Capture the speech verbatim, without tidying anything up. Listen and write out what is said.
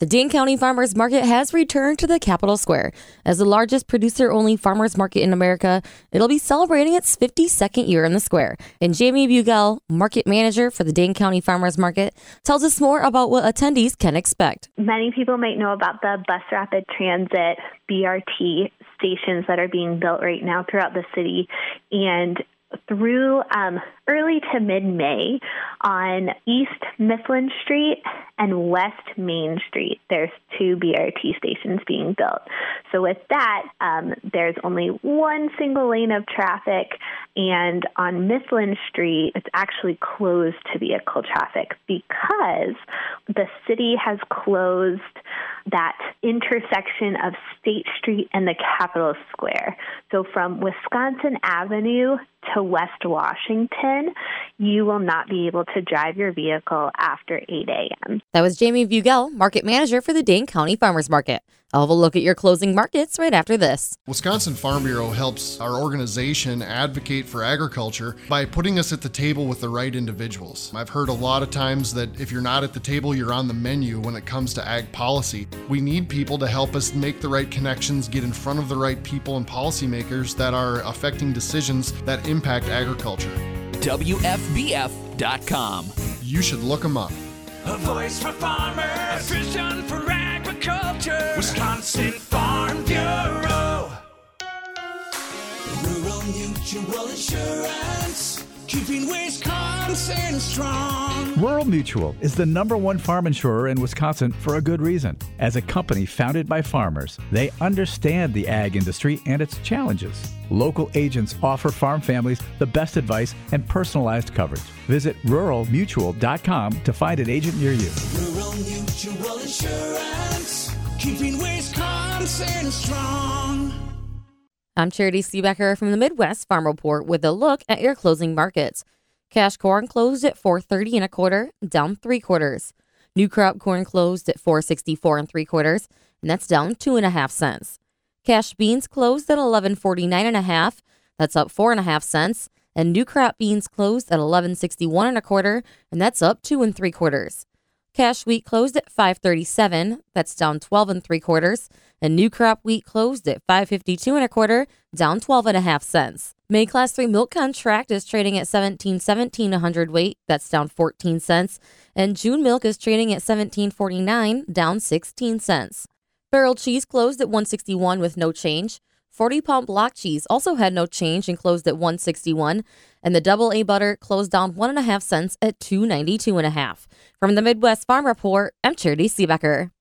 The Dane County Farmers Market has returned to the Capitol Square. As the largest producer-only farmers market in America, it'll be celebrating its fifty-second year in the square. And Jamie Bugel, market manager for the Dane County Farmers Market, tells us more about what attendees can expect. Many people might know about the Bus Rapid Transit B R T stations that are being built right now throughout the city. And through um, early to mid-May on East Mifflin Street and West Main Street, there's two B R T stations being built. So with that, um, there's only one single lane of traffic, and on Mifflin Street, it's actually closed to vehicle traffic because the city has closed that intersection of State Street and the Capitol Square. So from Wisconsin Avenue to West Washington, you will not be able to drive your vehicle after eight a.m. That was Jamie Bugel, market manager for the Dane County Farmers Market. I'll have a look at your closing markets right after this. Wisconsin Farm Bureau helps our organization advocate for agriculture by putting us at the table with the right individuals. I've heard a lot of times that if you're not at the table, you're on the menu when it comes to ag policy. We need people to help us make the right connections, get in front of the right people and policymakers that are affecting decisions that impact agriculture. W F B F dot com. You should look them up. A voice for farmers, a vision for agriculture. Wisconsin Farm Bureau. Rural Mutual Insurance, keeping Wisconsin strong. Rural Mutual is the number one farm insurer in Wisconsin for a good reason. As a company founded by farmers, they understand the ag industry and its challenges. Local agents offer farm families the best advice and personalized coverage. Visit rural mutual dot com to find an agent near you. Rural Mutual Insurance, keeping Wisconsin strong. I'm Charity Seebecker from the Midwest Farm Report with a look at your closing markets. Cash corn closed at four thirty and a quarter, down three quarters. New crop corn closed at four sixty-four and three quarters, and that's down two and a half cents. Cash beans closed at eleven forty-nine and a half, that's up four and a half cents. And new crop beans closed at eleven sixty-one and a quarter, and that's up two and three quarters. Cash wheat closed at five thirty-seven, that's down twelve and three quarters, and new crop wheat closed at five fifty-two and a quarter, down twelve and a half cents. May Class three milk contract is trading at seventeen seventeen a hundredweight, that's down fourteen cents, and June milk is trading at seventeen forty-nine, down sixteen cents. Barrel cheese closed at one sixty-one with no change. forty pound block cheese also had no change and closed at one sixty-one, and the double A butter closed down one and a half cents at two ninety-two and a half. From the Midwest Farm Report, I'm Charity Seebecker.